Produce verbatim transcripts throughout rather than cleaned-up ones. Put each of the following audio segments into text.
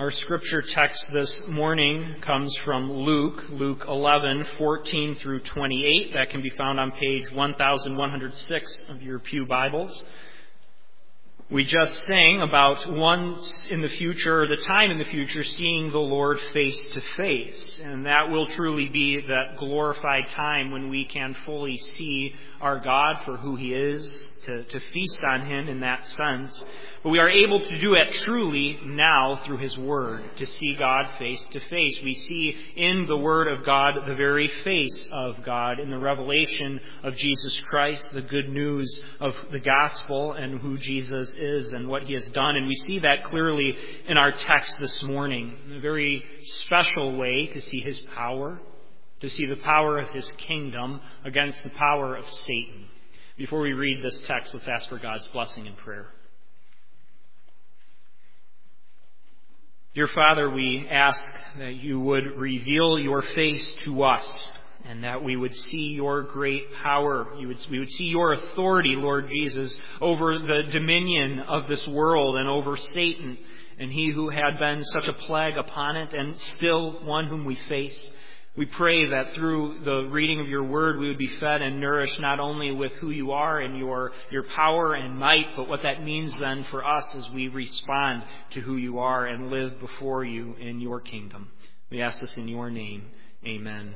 Our scripture text this morning comes from Luke, Luke eleven, fourteen through twenty-eight. That can be found on page one thousand one hundred six of your pew Bibles. We just sang about once in the future, or the time in the future, seeing the Lord face to face. And that will truly be that glorified time when we can fully see our God for who He is, to, to feast on Him in that sense. But we are able to do it truly now through His Word, to see God face to face. We see in the Word of God the very face of God, in the revelation of Jesus Christ, the good news of the gospel and who Jesus is and what He has done. And we see that clearly in our text this morning, in a very special way, to see His power, to see the power of His kingdom against the power of Satan. Before we read this text, let's ask for God's blessing in prayer. Dear Father, we ask that you would reveal your face to us and that we would see your great power. You would, we would see your authority, Lord Jesus, over the dominion of this world and over Satan and he who had been such a plague upon it and still one whom we face. We pray that through the reading of your word, we would be fed and nourished not only with who you are and your, your power and might, but what that means then for us as we respond to who you are and live before you in your kingdom. We ask this in your name. Amen.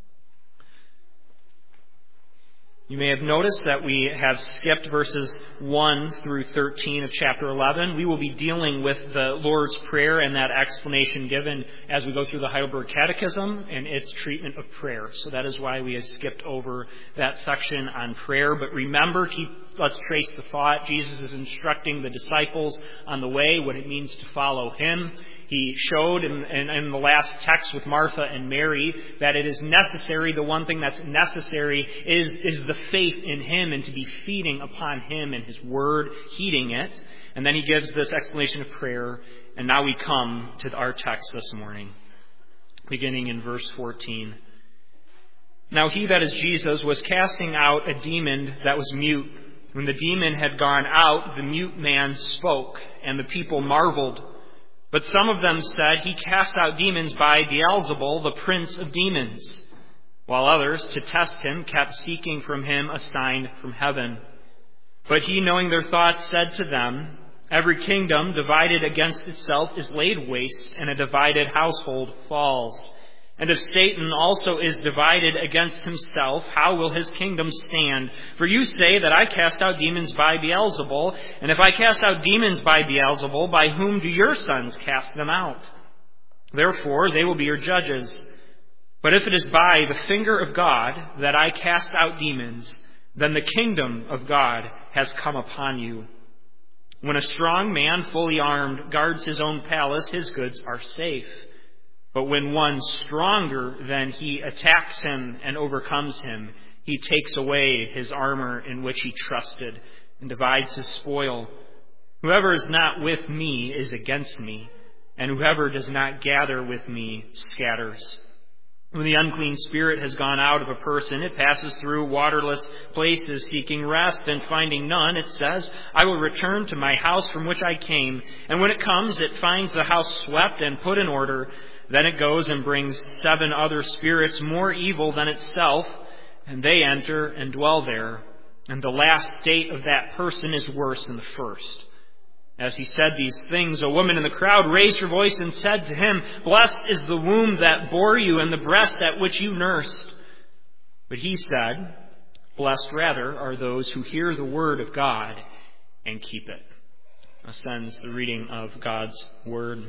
You may have noticed that we have skipped verses one through thirteen of chapter eleven. We will be dealing with the Lord's Prayer and that explanation given as we go through the Heidelberg Catechism and its treatment of prayer. So that is why we have skipped over that section on prayer. But remember, keep, let's trace the thought. Jesus is instructing the disciples on the way, what it means to follow Him. He showed in, in, in the last text with Martha and Mary that it is necessary, the one thing that's necessary is, is the faith in Him and to be feeding upon Him and His Word, heeding it. And then He gives this explanation of prayer. And now we come to our text this morning, beginning in verse fourteen. Now he, that is Jesus, was casting out a demon that was mute. When the demon had gone out, the mute man spoke, and the people marveled. But some of them said, he cast out demons by Beelzebul, the prince of demons. While others, to test him, kept seeking from him a sign from heaven. But he, knowing their thoughts, said to them, every kingdom divided against itself is laid waste, and a divided household falls. And if Satan also is divided against himself, how will his kingdom stand? For you say that I cast out demons by Beelzebul, and if I cast out demons by Beelzebul, by whom do your sons cast them out? Therefore, they will be your judges. But if it is by the finger of God that I cast out demons, then the kingdom of God has come upon you. When a strong man, fully armed, guards his own palace, his goods are safe. But when one stronger than he attacks him and overcomes him, he takes away his armor in which he trusted and divides his spoil. Whoever is not with me is against me, and whoever does not gather with me scatters. When the unclean spirit has gone out of a person, it passes through waterless places seeking rest, and finding none, it says, I will return to my house from which I came. And when it comes, it finds the house swept and put in order. Then it goes and brings seven other spirits more evil than itself, and they enter and dwell there. And the last state of that person is worse than the first. As he said these things, a woman in the crowd raised her voice and said to him, blessed is the womb that bore you and the breast at which you nursed. But he said, blessed rather are those who hear the word of God and keep it. Ascends the reading of God's word.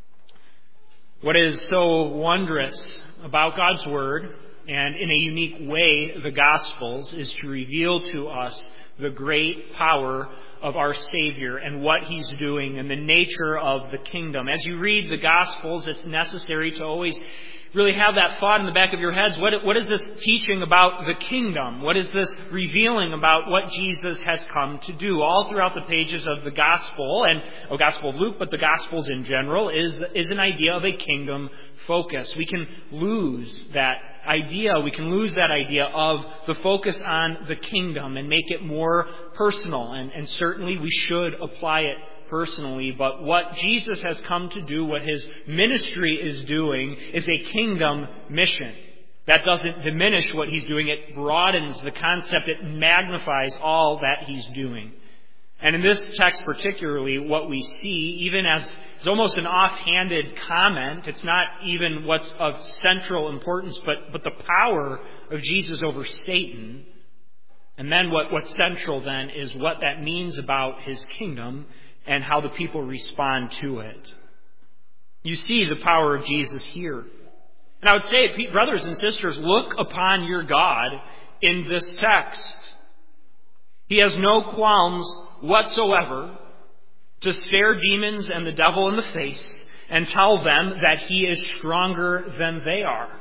What is so wondrous about God's Word, and in a unique way the Gospels, is to reveal to us the great power of our Savior and what He's doing and the nature of the kingdom. As you read the Gospels, it's necessary to always really have that thought in the back of your heads. What, what is this teaching about the kingdom? What is this revealing about what Jesus has come to do? All throughout the pages of the Gospel, and the Gospel of Luke, but the Gospels in general, is, is an idea of a kingdom focus. We can lose that idea, we can lose that idea of the focus on the kingdom and make it more personal. And, and certainly we should apply it personally. But what Jesus has come to do, what his ministry is doing, is a kingdom mission. That doesn't diminish what he's doing. It broadens the concept. It magnifies all that he's doing. And in this text particularly, what we see, even as it's almost an offhanded comment, it's not even what's of central importance, but, but the power of Jesus over Satan. And then what, what's central then is what that means about his kingdom and how the people respond to it. You see the power of Jesus here. And I would say, brothers and sisters, look upon your God in this text. He has no qualms whatsoever to stare demons and the devil in the face and tell them that he is stronger than they are.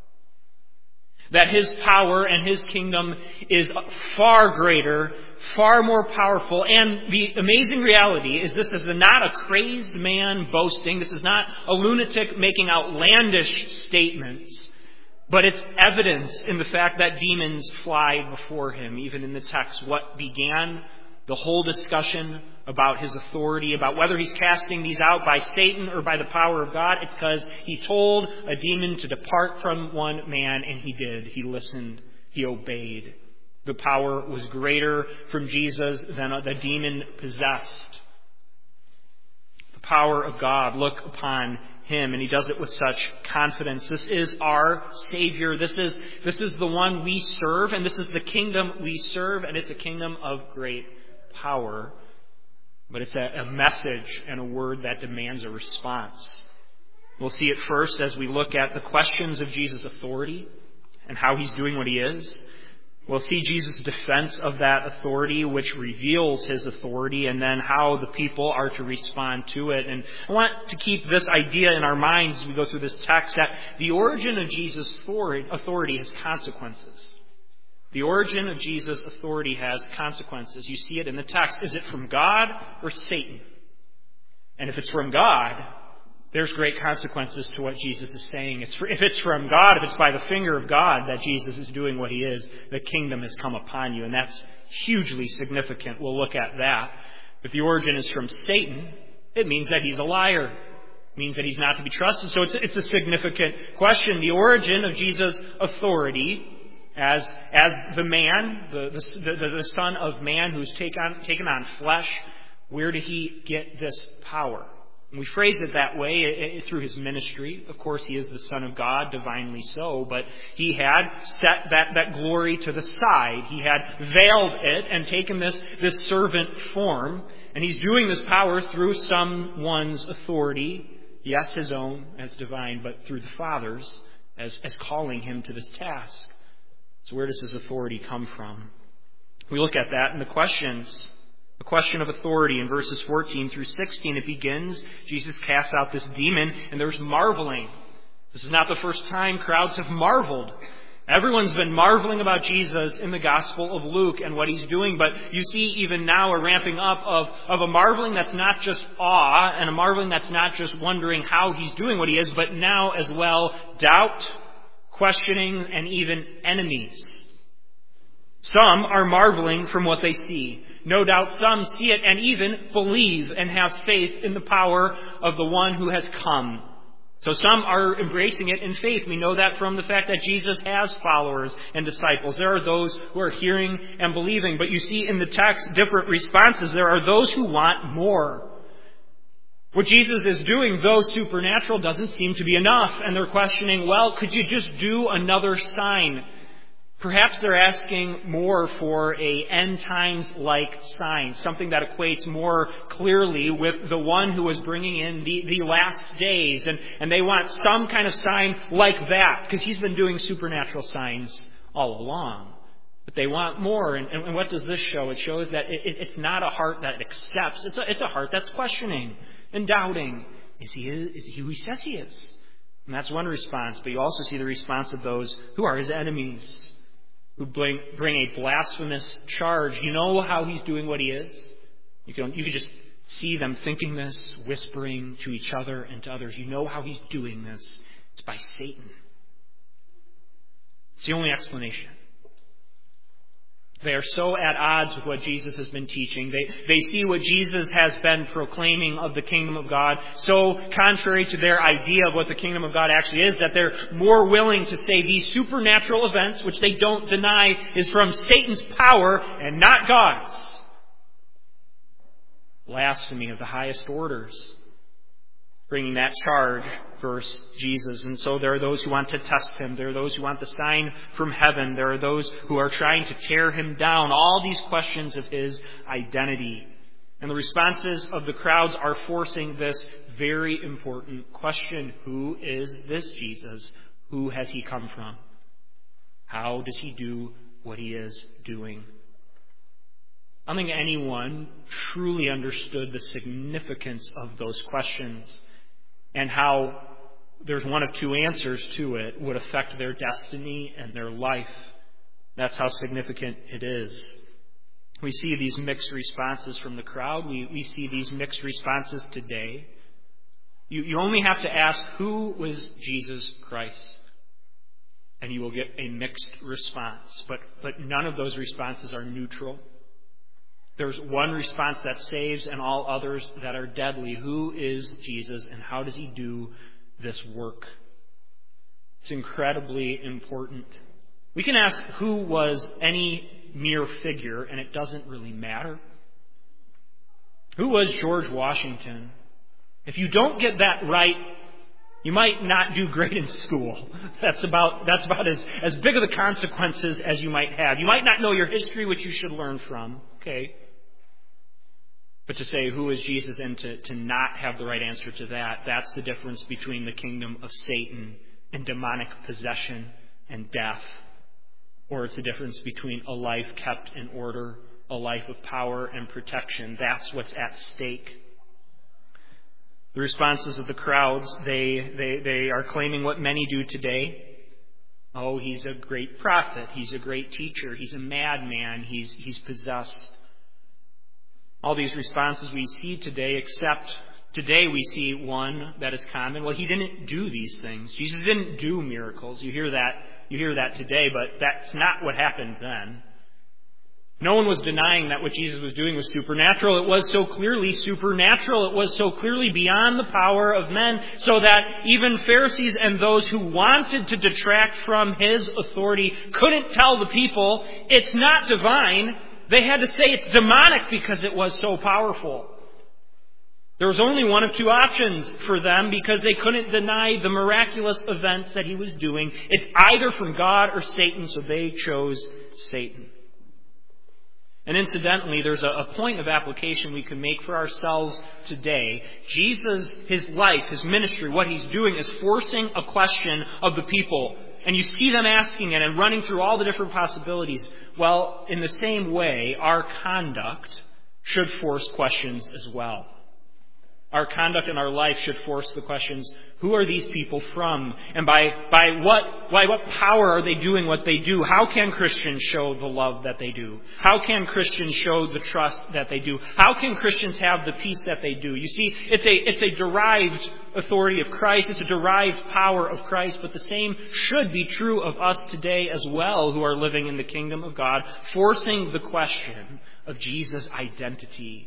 That his power and his kingdom is far greater, far more powerful. And the amazing reality is this is not a crazed man boasting. This is not a lunatic making outlandish statements. But it's evidence in the fact that demons fly before him, even in the text. What began the whole discussion about his authority, about whether he's casting these out by Satan or by the power of God, it's because he told a demon to depart from one man, and he did. He listened. He obeyed. The power was greater from Jesus than the demon possessed. The power of God, look upon him, and he does it with such confidence. This is our Savior. This is, this is the one we serve, and this is the kingdom we serve, and it's a kingdom of great power. But it's a, a message and a word that demands a response. We'll see it first as we look at the questions of Jesus' authority and how he's doing what he is. We'll see Jesus' defense of that authority, which reveals his authority, and then how the people are to respond to it. And I want to keep this idea in our minds as we go through this text, that the origin of Jesus' authority has consequences. The origin of Jesus' authority has consequences. You see it in the text. Is it from God or Satan? And if it's from God, there's great consequences to what Jesus is saying. It's for, if it's from God, if it's by the finger of God that Jesus is doing what he is, the kingdom has come upon you. And that's hugely significant. We'll look at that. If the origin is from Satan, it means that he's a liar. It means that he's not to be trusted. So it's, it's a significant question. The origin of Jesus' authority as, as the man, the, the, the, the Son of Man who's take on, taken on flesh, where did he get this power? And we phrase it that way it, it, through his ministry. Of course, he is the Son of God, divinely so, but he had set that, that glory to the side. He had veiled it and taken this, this servant form, and he's doing this power through someone's authority, yes, his own as divine, but through the Father's as, as calling him to this task. So where does his authority come from? We look at that in the questions. The question of authority in verses fourteen through sixteen, it begins, Jesus casts out this demon, and there's marveling. This is not the first time crowds have marveled. Everyone's been marveling about Jesus in the Gospel of Luke and what he's doing, but you see even now a ramping up of, of a marveling that's not just awe, and a marveling that's not just wondering how he's doing what he is, but now as well doubt, questioning, and even enemies. Some are marveling from what they see. No doubt some see it and even believe and have faith in the power of the one who has come. So some are embracing it in faith. We know that from the fact that Jesus has followers and disciples. There are those who are hearing and believing. But you see in the text different responses. There are those who want more. What Jesus is doing, though supernatural, doesn't seem to be enough. And they're questioning, well, could you just do another sign? Perhaps they're asking more for a end times-like sign, something that equates more clearly with the one who was bringing in the, the last days. And, and they want some kind of sign like that, because he's been doing supernatural signs all along. But they want more. And, and what does this show? It shows that it, it, it's not a heart that accepts. It's a, it's a heart that's questioning and doubting. Is he, is he who he says he is? And that's one response. But you also see the response of those who are his enemies, who bring, bring a blasphemous charge. You know how he's doing what he is? You can, you can just see them thinking this, whispering to each other and to others. You know how he's doing this. It's by Satan. It's the only explanation. They are so at odds with what Jesus has been teaching. They, they see what Jesus has been proclaiming of the kingdom of God so contrary to their idea of what the kingdom of God actually is that they're more willing to say these supernatural events, which they don't deny is from Satan's power and not God's. Blasphemy of the highest orders. Bringing that charge versus Jesus. And so there are those who want to test him. There are those who want the sign from heaven. There are those who are trying to tear him down. All these questions of his identity. And the responses of the crowds are forcing this very important question. Who is this Jesus? Who has he come from? How does he do what he is doing? I don't think anyone truly understood the significance of those questions and how there's one of two answers to it would affect their destiny and their life. That's how significant it is. We see these mixed responses from the crowd. We, we see these mixed responses today. You, you only have to ask, who was Jesus Christ? And you will get a mixed response. But, but none of those responses are neutral. There's one response that saves and all others that are deadly. Who is Jesus and how does he do this work? It's incredibly important. We can ask who was any mere figure and it doesn't really matter. Who was George Washington? If you don't get that right, you might not do great in school. That's about, that's about as, as big of the consequences as you might have. You might not know your history, which you should learn from. Okay. But to say who is Jesus and to, to not have the right answer to that, that's the difference between the kingdom of Satan and demonic possession and death. Or it's the difference between a life kept in order, a life of power and protection. That's what's at stake. The responses of the crowds, they, they, they are claiming what many do today. Oh, he's a great prophet. He's a great teacher. He's a madman. He's, he's possessed. All these responses we see today, except today we see one that is common. Well, he didn't do these things. Jesus didn't do miracles. You hear that, you hear that today, but that's not what happened then. No one was denying that what Jesus was doing was supernatural. It was so clearly supernatural. It was so clearly beyond the power of men, so that even Pharisees and those who wanted to detract from his authority couldn't tell the people, it's not divine. They had to say it's demonic because it was so powerful. There was only one of two options for them because they couldn't deny the miraculous events that he was doing. It's either from God or Satan, so they chose Satan. And incidentally, there's a, a point of application we can make for ourselves today. Jesus, his life, his ministry, what he's doing is forcing a question of the people. And you see them asking it and running through all the different possibilities. Well, in the same way, our conduct should force questions as well. Our conduct in our life should force the questions, who are these people from? And by, by what, by what power are they doing what they do? How can Christians show the love that they do? How can Christians show the trust that they do? How can Christians have the peace that they do? You see, it's a, it's a derived authority of Christ. It's a derived power of Christ. But the same should be true of us today as well, who are living in the kingdom of God, forcing the question of Jesus' identity.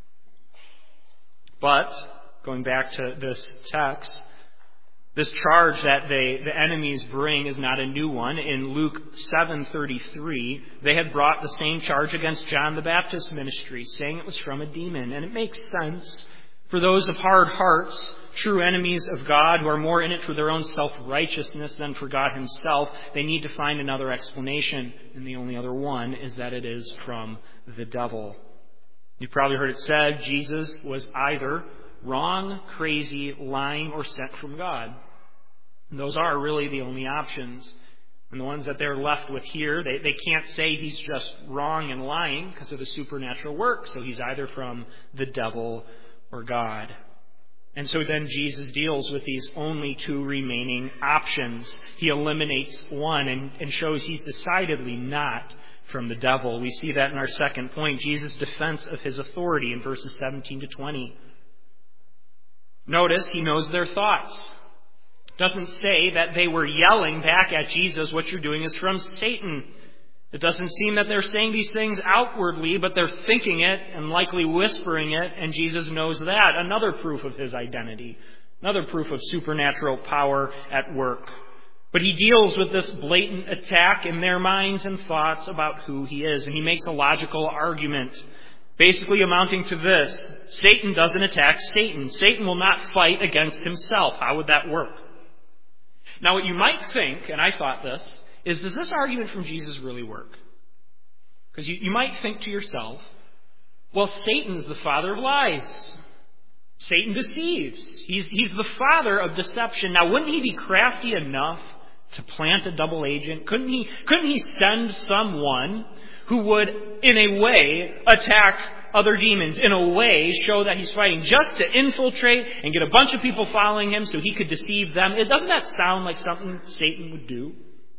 But, going back to this text, this charge that they, the enemies bring is not a new one. In Luke seven thirty-three, they had brought the same charge against John the Baptist's ministry, saying it was from a demon. And it makes sense for those of hard hearts, true enemies of God, who are more in it for their own self-righteousness than for God himself. They need to find another explanation. And the only other one is that it is from the devil. You've probably heard it said Jesus was either wrong, crazy, lying, or sent from God. And those are really the only options. And the ones that they're left with here, they, they can't say he's just wrong and lying because of the supernatural work. So he's either from the devil or God. And so then Jesus deals with these only two remaining options. He eliminates one and, and shows he's decidedly not from the devil. We see that in our second point, Jesus' defense of his authority in verses seventeen to twenty. Notice he knows their thoughts. It doesn't say that they were yelling back at Jesus, what you're doing is from Satan. It doesn't seem that they're saying these things outwardly, but they're thinking it and likely whispering it, and Jesus knows that. Another proof of his identity. Another proof of supernatural power at work. But he deals with this blatant attack in their minds and thoughts about who he is. And he makes a logical argument, basically amounting to this. Satan doesn't attack Satan. Satan will not fight against himself. How would that work? Now, what you might think, and I thought this, is does this argument from Jesus really work? Because you, you might think to yourself, well, Satan's the father of lies. Satan deceives. He's, he's the father of deception. Now, wouldn't he be crafty enough to plant a double agent? Couldn't he, couldn't he send someone who would, in a way, attack other demons, in a way, show that he's fighting, just to infiltrate and get a bunch of people following him so he could deceive them? It, doesn't that sound like something Satan would do?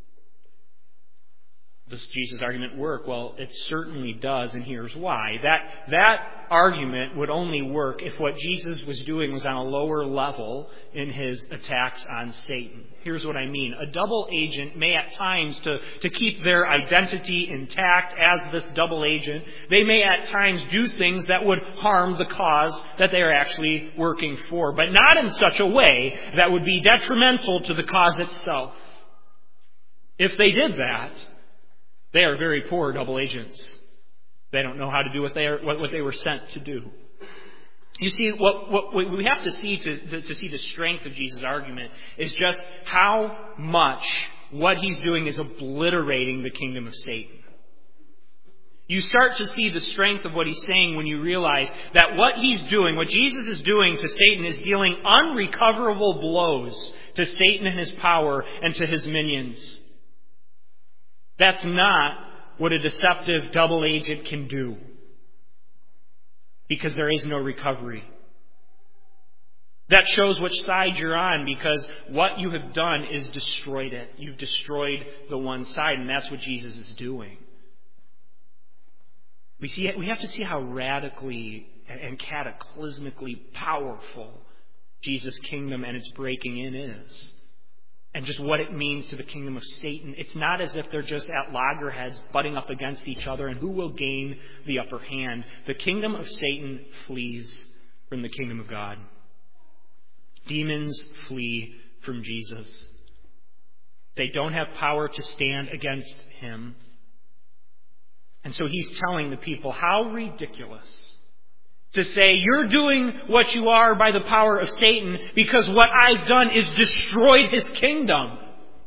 Does Jesus' argument work? Well, it certainly does, and here's why. That, that argument would only work if what Jesus was doing was on a lower level in his attacks on Satan. Here's what I mean. A double agent may at times, to, to keep their identity intact as this double agent, they may at times do things that would harm the cause that they are actually working for, but not in such a way that would be detrimental to the cause itself. If they did that, they are very poor double agents. They don't know how to do what they are, what, what they were sent to do. You see, what, what we have to see to, to, to see the strength of Jesus' argument is just how much what he's doing is obliterating the kingdom of Satan. You start to see the strength of what he's saying when you realize that what he's doing, what Jesus is doing to Satan, is dealing unrecoverable blows to Satan and his power and to his minions. That's not what a deceptive double agent can do, because there is no recovery. That shows which side you're on, because what you have done is destroyed it. You've destroyed the one side, and that's what Jesus is doing. We see, we have to see how radically and cataclysmically powerful Jesus' kingdom and its breaking in is. And just what it means to the kingdom of Satan. It's not as if they're just at loggerheads butting up against each other and who will gain the upper hand. The kingdom of Satan flees from the kingdom of God. Demons flee from Jesus. They don't have power to stand against him. And so he's telling the people, how ridiculous to say you're doing what you are by the power of Satan because what I've done is destroyed his kingdom.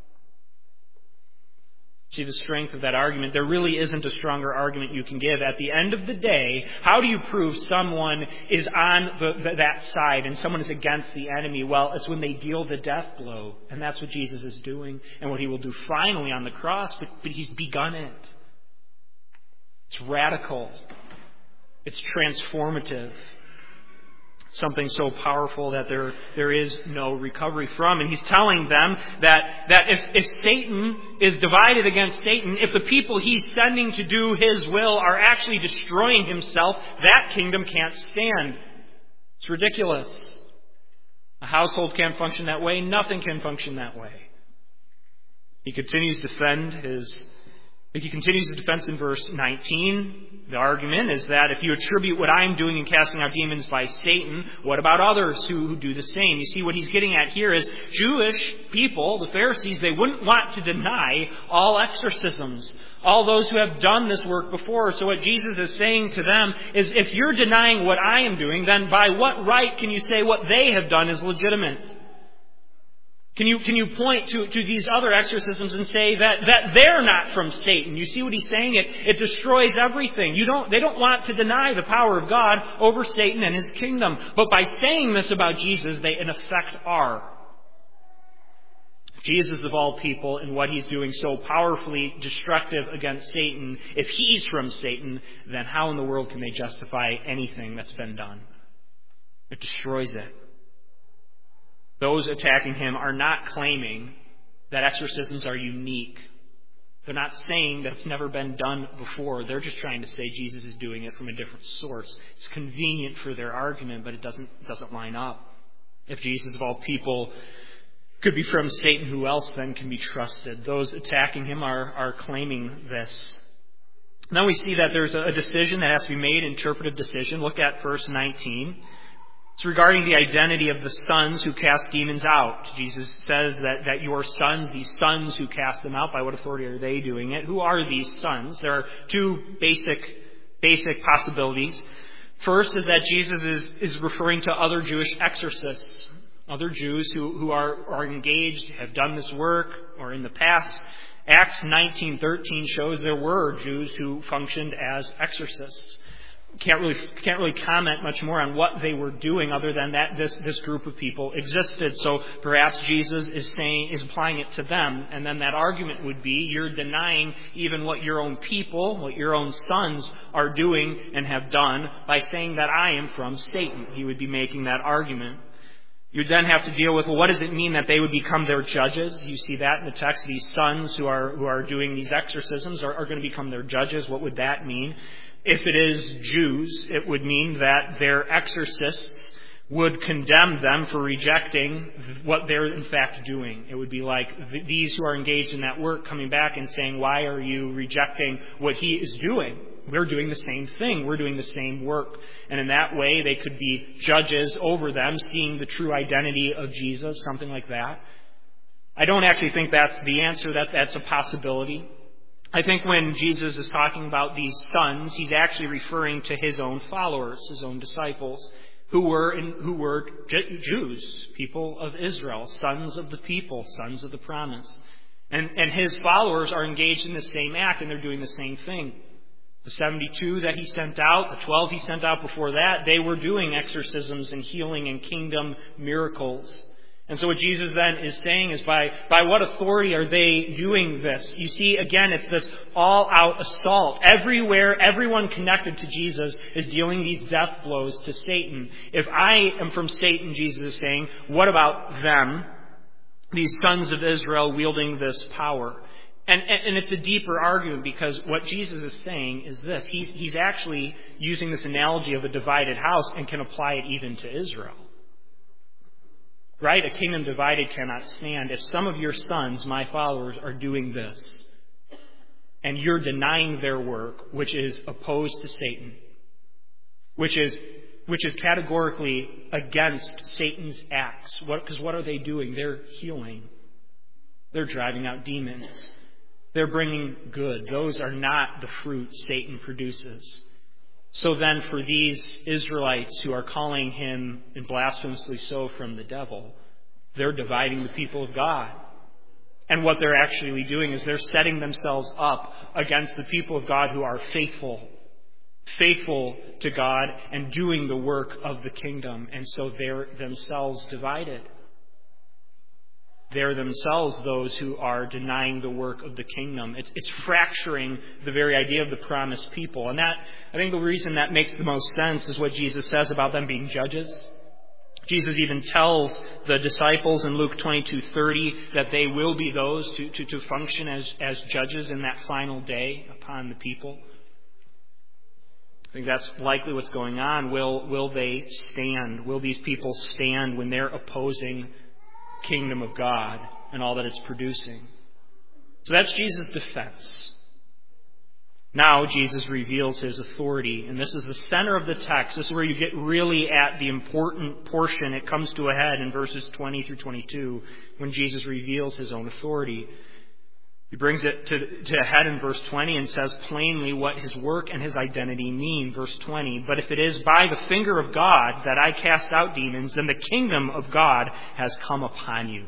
See the strength of that argument? There really isn't a stronger argument you can give. At the end of the day, how do you prove someone is on the, the, that side and someone is against the enemy? Well, it's when they deal the death blow. And that's what Jesus is doing and what he will do finally on the cross. But, but he's begun it. It's radical. It's transformative. Something so powerful that there, there is no recovery from. And he's telling them that, that if, if Satan is divided against Satan, if the people he's sending to do his will are actually destroying himself, that kingdom can't stand. It's ridiculous. A household can't function that way. Nothing can function that way. He continues to defend his He continues his defense in verse nineteen. The argument is that if you attribute what I'm doing in casting out demons by Satan, what about others who, who do the same? You see, what he's getting at here is Jewish people, the Pharisees, they wouldn't want to deny all exorcisms, all those who have done this work before. So what Jesus is saying to them is, if you're denying what I am doing, then by what right can you say what they have done is legitimate? Can you, can you point to, to these other exorcisms and say that, that they're not from Satan? You see what he's saying? It, it destroys everything. You don't, they don't want to deny the power of God over Satan and his kingdom. But by saying this about Jesus, they in effect are. Jesus of all people and what he's doing so powerfully destructive against Satan, if he's from Satan, then how in the world can they justify anything that's been done? It destroys it. Those attacking him are not claiming that exorcisms are unique. They're not saying that it's never been done before. They're just trying to say Jesus is doing it from a different source. It's convenient for their argument, but it doesn't, doesn't line up. If Jesus of all people could be from Satan. Who else then can be trusted? Those attacking him are, are claiming this. Now we see that there's a decision that has to be made, interpretive decision. Look at verse nineteen. It's regarding the identity of the sons who cast demons out. Jesus says that, that your sons, these sons who cast them out, by what authority are they doing it? Who are these sons? There are two basic, basic possibilities. First is that Jesus is, is referring to other Jewish exorcists, other Jews who, who are, are engaged, have done this work, or in the past. Acts nineteen thirteen shows there were Jews who functioned as exorcists. Can't really can't really comment much more on what they were doing other than that this this group of people existed. So perhaps Jesus is saying is applying it to them, and then that argument would be you're denying even what your own people, what your own sons are doing and have done by saying that I am from Satan. He would be making that argument. You then have to deal with, well, what does it mean that they would become their judges? You see that in the text. These sons who are who are doing these exorcisms are, are going to become their judges. What would that mean? If it is Jews, it would mean that their exorcists would condemn them for rejecting what they're in fact doing. It would be like these who are engaged in that work coming back and saying, why are you rejecting what he is doing? We're doing the same thing. We're doing the same work. And in that way, they could be judges over them, seeing the true identity of Jesus, something like that. I don't actually think that's the answer, that that's a possibility. I think when Jesus is talking about these sons, he's actually referring to his own followers, his own disciples, who were in, who were Jews, people of Israel, sons of the people, sons of the promise. And, and his followers are engaged in the same act, and they're doing the same thing. The seventy-two that he sent out, the twelve he sent out before that, they were doing exorcisms and healing and kingdom miracles. And so what Jesus then is saying is by, by what authority are they doing this? You see, again, it's this all-out assault. Everywhere, everyone connected to Jesus is dealing these death blows to Satan. If I am from Satan, Jesus is saying, what about them? These sons of Israel wielding this power. And, and, and it's a deeper argument because what Jesus is saying is this. He's, he's actually using this analogy of a divided house and can apply it even to Israel. Right? A kingdom divided cannot stand. If some of your sons, my followers, are doing this, and you're denying their work, which is opposed to Satan, which is which is categorically against Satan's acts. What, because what are they doing? They're healing. They're driving out demons. They're bringing good. Those are not the fruit Satan produces. So then for these Israelites who are calling him, and blasphemously so, from the devil, they're dividing the people of God. And what they're actually doing is they're setting themselves up against the people of God who are faithful, faithful to God and doing the work of the kingdom. And so they're themselves divided. They're themselves those who are denying the work of the kingdom. It's, it's fracturing the very idea of the promised people. And that, I think the reason that makes the most sense is what Jesus says about them being judges. Jesus even tells the disciples in Luke twenty-two thirty that they will be those to, to, to function as, as judges in that final day upon the people. I think that's likely what's going on. Will, will they stand? Will these people stand when they're opposing kingdom of God and all that it's producing? So that's Jesus' defense. Now Jesus reveals his authority, and this is the center of the text. This is where you get really at the important portion. It comes to a head in verses twenty through twenty-two when Jesus reveals his own authority. He brings it to, to a head in verse twenty and says plainly what his work and his identity mean. Verse twenty, but if it is by the finger of God that I cast out demons, then the kingdom of God has come upon you.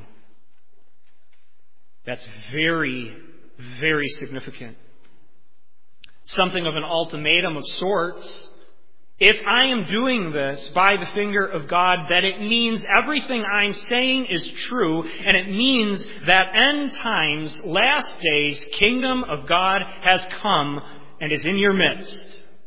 That's very, very significant. Something of an ultimatum of sorts. If I am doing this by the finger of God, that it means everything I'm saying is true, and it means that end times, last days, kingdom of God has come and is in your midst.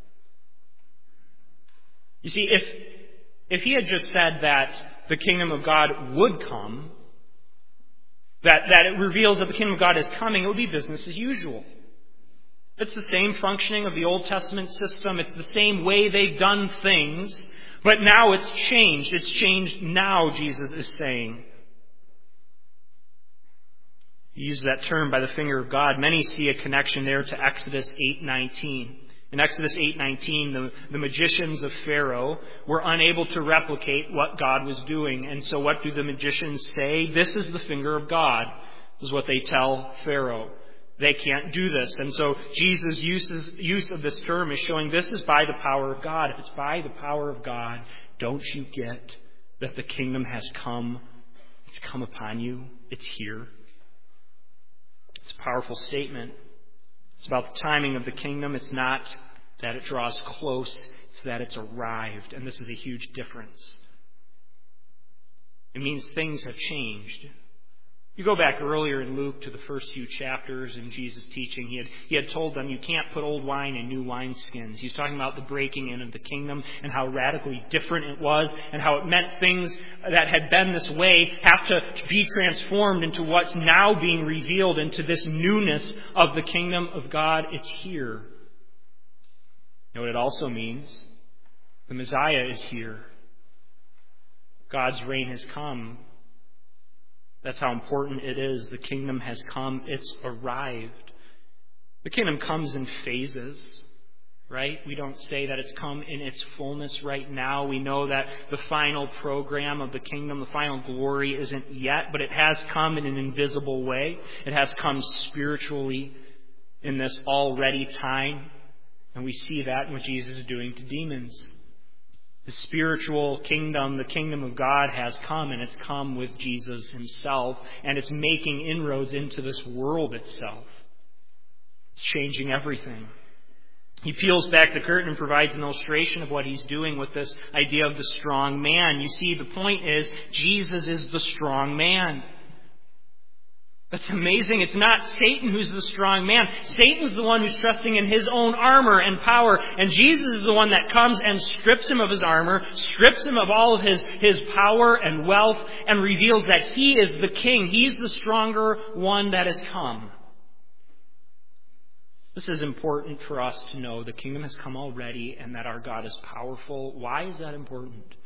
You see, if if he had just said that the kingdom of God would come, that, that it reveals that the kingdom of God is coming, it would be business as usual. It's the same functioning of the Old Testament system. It's the same way they've done things. But now it's changed. It's changed now, Jesus is saying. You use that term, by the finger of God. Many see a connection there to Exodus eight nineteen. In Exodus eight nineteen, the, the magicians of Pharaoh were unable to replicate what God was doing. And so what do the magicians say? This is the finger of God, is what they tell Pharaoh. They can't do this. And so Jesus' uses, use of this term is showing this is by the power of God. If it's by the power of God, don't you get that the kingdom has come? It's come upon you. It's here. It's a powerful statement. It's about the timing of the kingdom. It's not that it draws close. It's that it's arrived. And this is a huge difference. It means things have changed. You go back earlier in Luke to the first few chapters in Jesus' teaching. He had, he had told them you can't put old wine in new wineskins. He was talking about the breaking in of the kingdom and how radically different it was and how it meant things that had been this way have to be transformed into what's now being revealed into this newness of the kingdom of God. It's here. You know what it also means? The Messiah is here. God's reign has come. That's how important it is. The kingdom has come. It's arrived. The kingdom comes in phases, right? We don't say that it's come in its fullness right now. We know that the final program of the kingdom, the final glory isn't yet, but it has come in an invisible way. It has come spiritually in this already time. And we see that in what Jesus is doing to demons. The spiritual kingdom, the kingdom of God has come, and it's come with Jesus himself, and it's making inroads into this world itself. It's changing everything. He peels back the curtain and provides an illustration of what he's doing with this idea of the strong man. You see, the point is, Jesus is the strong man. That's amazing. It's not Satan who's the strong man. Satan's the one who's trusting in his own armor and power. And Jesus is the one that comes and strips him of his armor, strips him of all of his, his power and wealth, and reveals that he is the king. He's the stronger one that has come. This is important for us to know. The kingdom has come already and that our God is powerful. Why is that important?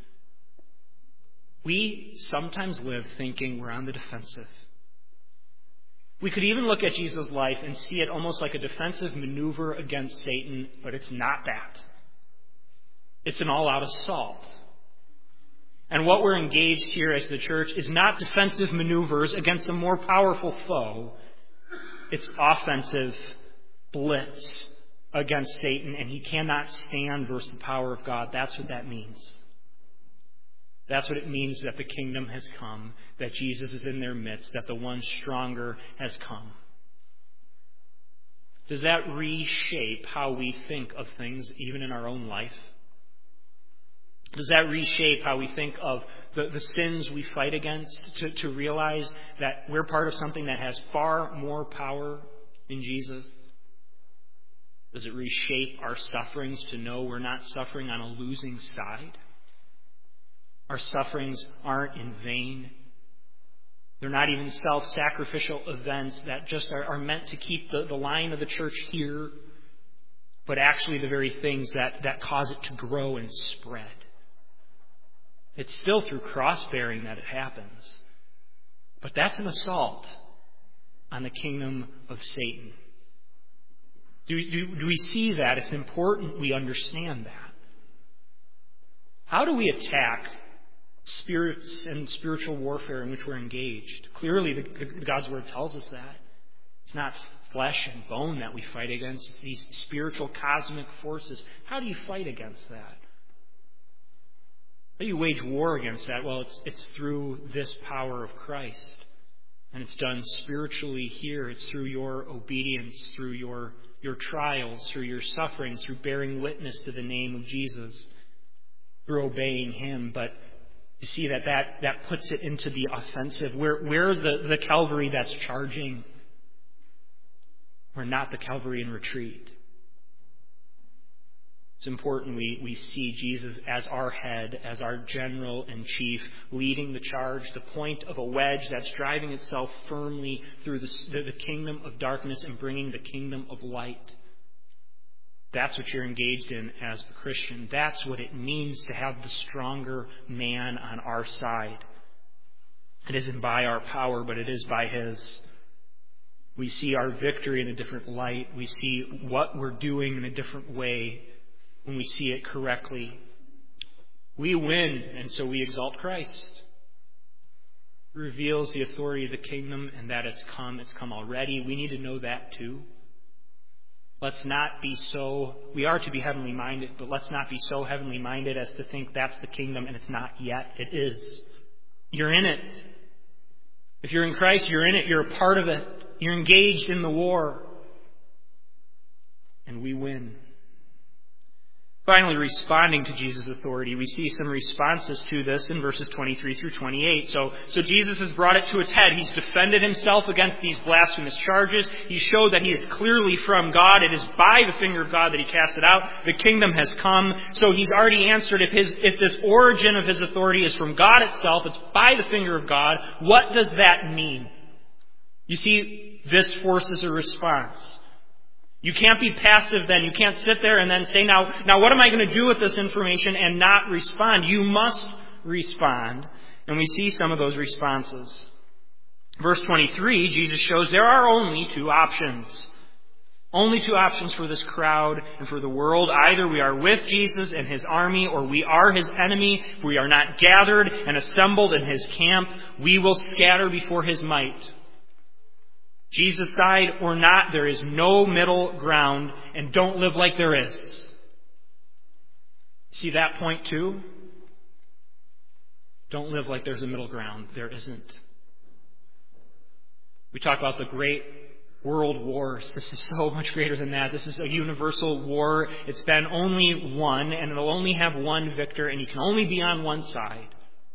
We sometimes live thinking we're on the defensive. We could even look at Jesus' life and see it almost like a defensive maneuver against Satan, but it's not that. It's an all-out assault. And what we're engaged here as the church is not defensive maneuvers against a more powerful foe. It's offensive blitz against Satan, and he cannot stand versus the power of God. That's what that means. That's what it means that the kingdom has come, that Jesus is in their midst, that the one stronger has come. Does that reshape how we think of things, even in our own life? Does that reshape how we think of the, the sins we fight against, to, to realize that we're part of something that has far more power in Jesus? Does it reshape our sufferings to know we're not suffering on a losing side? Our sufferings aren't in vain. They're not even self-sacrificial events that just are, are meant to keep the, the line of the church here, but actually the very things that, that cause it to grow and spread. It's still through cross-bearing that it happens. But that's an assault on the kingdom of Satan. Do, do, do we see that? It's important we understand that. How do we attack spirits and spiritual warfare in which we're engaged? Clearly, the, the, God's Word tells us that. It's not flesh and bone that we fight against. It's these spiritual cosmic forces. How do you fight against that? How do you wage war against that? Well, it's, it's through this power of Christ. And it's done spiritually here. It's through your obedience, through your, your trials, through your sufferings, through bearing witness to the name of Jesus, through obeying Him. But you see that that, that puts it into the offensive. We're, we're the, the Calvary that's charging. We're not the Calvary in retreat. It's important we, we see Jesus as our head, as our general in chief, leading the charge, the point of a wedge that's driving itself firmly through the, the, the kingdom of darkness and bringing the kingdom of light. That's what you're engaged in as a Christian. That's what it means to have the stronger man on our side. It isn't by our power, but it is by His. We see our victory in a different light. We see what we're doing in a different way when we see it correctly. We win, and so we exalt Christ. It reveals the authority of the kingdom and that it's come. It's come already. We need to know that too. Let's not be so, we are to be heavenly minded, but let's not be so heavenly minded as to think that's the kingdom and it's not yet. It is. You're in it. If you're in Christ, you're in it. You're a part of it. You're engaged in the war. And we win. Finally, responding to Jesus' authority, we see some responses to this in verses twenty-three through twenty-eight. So, so Jesus has brought it to its head. He's defended himself against these blasphemous charges. He showed that he is clearly from God. It is by the finger of God that he cast it out. The kingdom has come. So he's already answered if his, if this origin of his authority is from God itself, it's by the finger of God. What does that mean? You see, this forces a response. You can't be passive then. You can't sit there and then say, now, now what am I going to do with this information and not respond? You must respond. And we see some of those responses. Verse twenty-three, Jesus shows there are only two options. Only two options for this crowd and for the world. Either we are with Jesus and his army, or we are his enemy. If we are not gathered and assembled in his camp, we will scatter before his might. Jesus' side or not, there is no middle ground, and don't live like there is. See that point too? Don't live like there's a middle ground. There isn't. We talk about the great world wars. This is so much greater than that. This is a universal war. It's been only one, and it'll only have one victor, and you can only be on one side.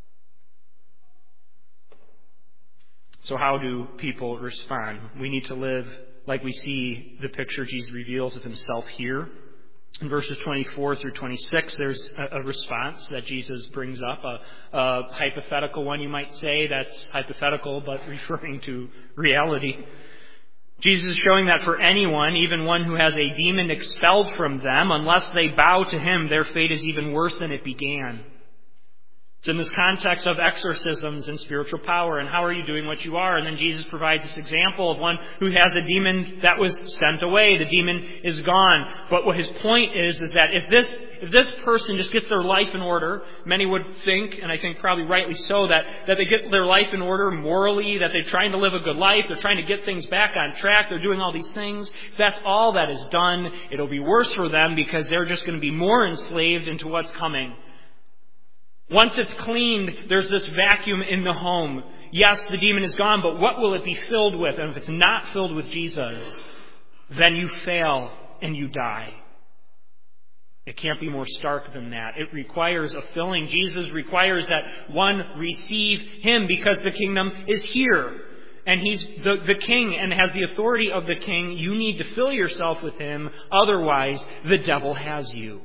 So how do people respond? We need to live like we see the picture Jesus reveals of himself here. In verses twenty-four through twenty-six, there's a, a response that Jesus brings up, a, a hypothetical one, you might say, that's hypothetical but referring to reality. Jesus is showing that for anyone, even one who has a demon expelled from them, unless they bow to him, their fate is even worse than it began. It's in this context of exorcisms and spiritual power and how are you doing what you are. And then Jesus provides this example of one who has a demon that was sent away. The demon is gone. But what his point is, is that if this, if this person just gets their life in order, many would think, and I think probably rightly so, that, that they get their life in order morally, that they're trying to live a good life, they're trying to get things back on track, they're doing all these things. If that's all that is done, it'll be worse for them because they're just going to be more enslaved into what's coming. Once it's cleaned, there's this vacuum in the home. Yes, the demon is gone, but what will it be filled with? And if it's not filled with Jesus, then you fail and you die. It can't be more stark than that. It requires a filling. Jesus requires that one receive him because the kingdom is here. And he's the, the king and has the authority of the king. You need to fill yourself with him. Otherwise, the devil has you.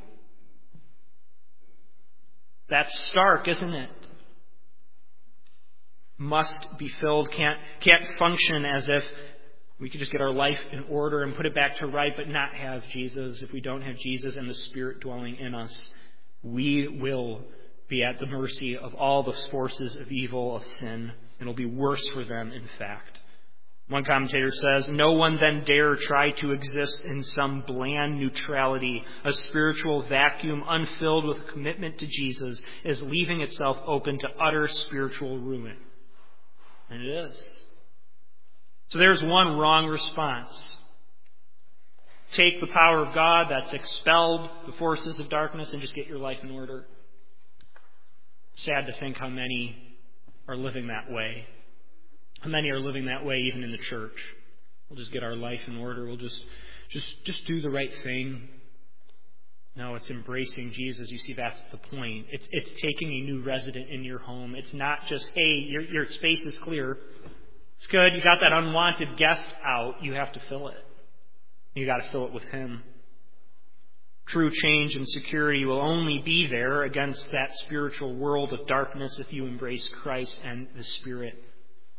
That's stark, isn't it? Must be filled, can't, can't function as if we could just get our life in order and put it back to right, but not have Jesus. If we don't have Jesus and the Spirit dwelling in us, we will be at the mercy of all the forces of evil, of sin. It'll be worse for them, in fact. One commentator says, no one then dare try to exist in some bland neutrality. A spiritual vacuum unfilled with commitment to Jesus is leaving itself open to utter spiritual ruin. And it is. So there's one wrong response. Take the power of God that's expelled the forces of darkness and just get your life in order. Sad to think how many are living that way. How many are living that way even in the church? We'll just get our life in order. We'll just, just, just do the right thing. No, it's embracing Jesus. You see, that's the point. It's, it's taking a new resident in your home. It's not just, hey, your, your space is clear. It's good. You got that unwanted guest out. You have to fill it. You got to fill it with him. True change and security will only be there against that spiritual world of darkness if you embrace Christ and the Spirit.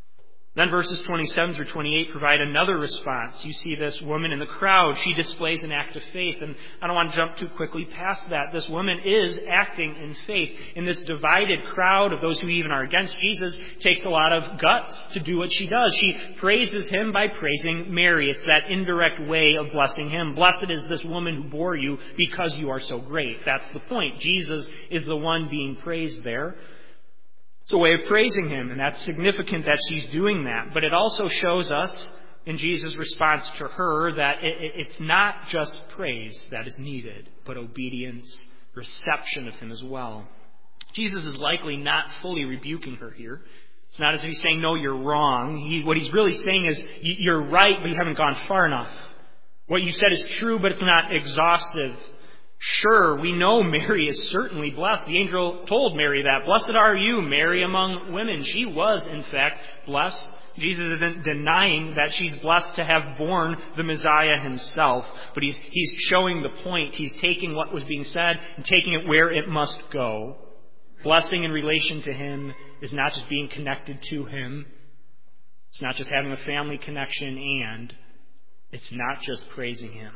Then verses twenty-seven through twenty-eight provide another response. You see this woman in the crowd. She displays an act of faith. And I don't want to jump too quickly past that. This woman is acting in faith. In this divided crowd of those who even are against Jesus, it takes a lot of guts to do what she does. She praises him by praising Mary. It's that indirect way of blessing him. Blessed is this woman who bore you because you are so great. That's the point. Jesus is the one being praised there. It's a way of praising him, and that's significant that she's doing that. But it also shows us in Jesus' response to her that it, it, it's not just praise that is needed, but obedience, reception of him as well. Jesus is likely not fully rebuking her here. It's not as if he's saying, no, you're wrong. He, what he's really saying is, you're right, but you haven't gone far enough. What you said is true, but it's not exhaustive. Sure, we know Mary is certainly blessed. The angel told Mary that. Blessed are you, Mary, among women. She was, in fact, blessed. Jesus isn't denying that she's blessed to have borne the Messiah himself, but he's, he's showing the point. He's taking what was being said and taking it where it must go. Blessing in relation to him is not just being connected to him. It's not just having a family connection, and it's not just praising him.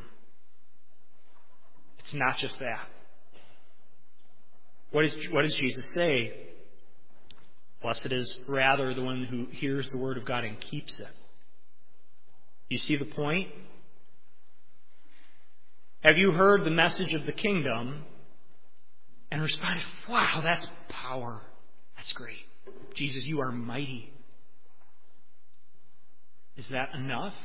It's not just that. What, is, what does Jesus say? Blessed is rather the one who hears the word of God and keeps it. You see the point? Have you heard the message of the kingdom and responded, wow, that's power. That's great. Jesus, you are mighty. Is that enough?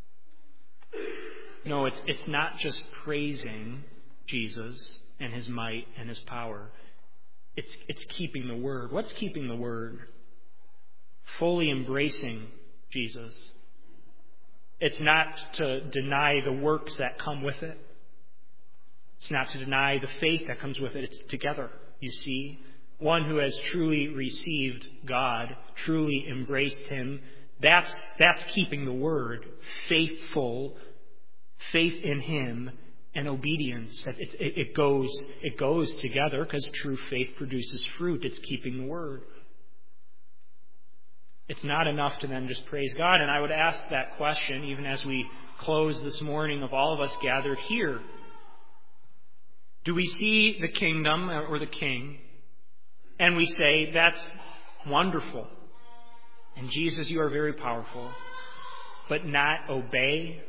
No, it's, it's not just praising Jesus and his might and his power. It's, it's keeping the word. What's keeping the word? Fully embracing Jesus. It's not to deny the works that come with it. It's not to deny the faith that comes with it. It's together, you see. One who has truly received God, truly embraced him, that's, that's keeping the word. Faithful, faith in him, and obedience. It, it, it goes it goes together because true faith produces fruit. It's keeping the word. It's not enough to then just praise God. And I would ask that question even as we close this morning of all of us gathered here. Do we see the kingdom or the king and we say, that's wonderful. And Jesus, you are very powerful, but not obey?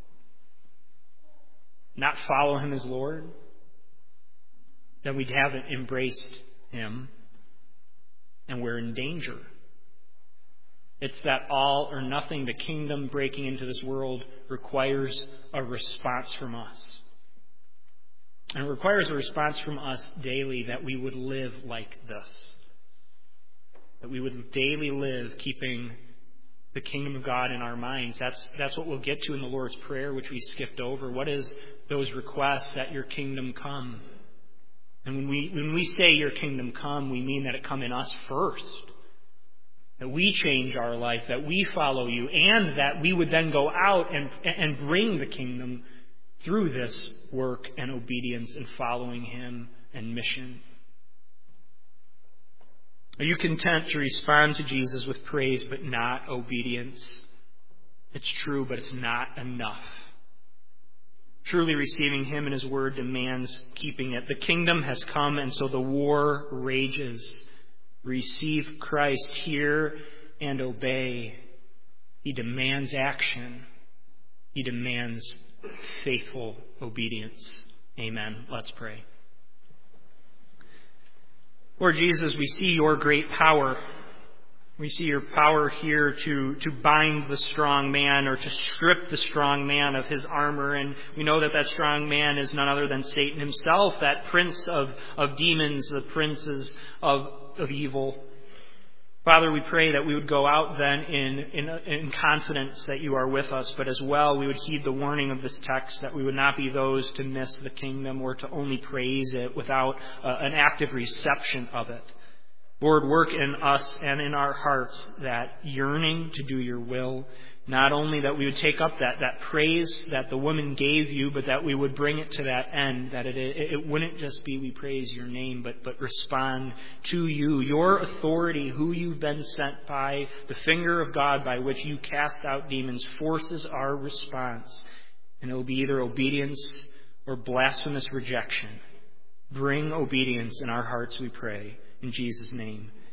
Not follow him as Lord, then we haven't embraced him and we're in danger. It's that all or nothing. The kingdom breaking into this world requires a response from us. And it requires a response from us daily that we would live like this. That we would daily live keeping the kingdom of God in our minds. That's that's what we'll get to in the Lord's Prayer, which we skipped over. What is those requests that your kingdom come? And when we when we say your kingdom come, we mean that it come in us first. That we change our life, that we follow you, and that we would then go out and and bring the kingdom through this work and obedience and following him and mission. Are you content to respond to Jesus with praise but not obedience? It's true, but it's not enough. Truly receiving him and his word demands keeping it. The kingdom has come, and so the war rages. Receive Christ, hear and obey. He demands action. He demands faithful obedience. Amen. Let's pray. Lord Jesus, we see your great power. We see your power here to, to bind the strong man or to strip the strong man of his armor. And we know that that strong man is none other than Satan himself, that prince of, of demons, the princes of, of evil. Father, we pray that we would go out then in, in, in confidence that you are with us, but as well we would heed the warning of this text, that we would not be those to miss the kingdom or to only praise it without uh, an active reception of it. Lord, work in us and in our hearts that yearning to do your will. Not only that we would take up that, that praise that the woman gave you, but that we would bring it to that end, that it, it, it wouldn't just be we praise your name, but, but respond to you, your authority, who you've been sent by, the finger of God by which you cast out demons, forces our response. And it will be either obedience or blasphemous rejection. Bring obedience in our hearts, we pray. In Jesus' name,